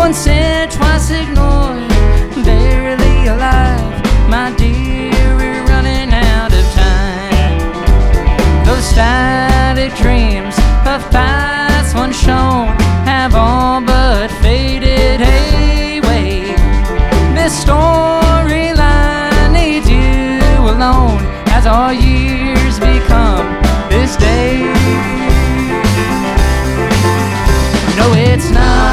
Once said, twice ignored, barely alive. My dear, we're running out of time. Those static dreams of paths once shown have all but faded away. This storyline needs you alone as our years become this day. No, it's not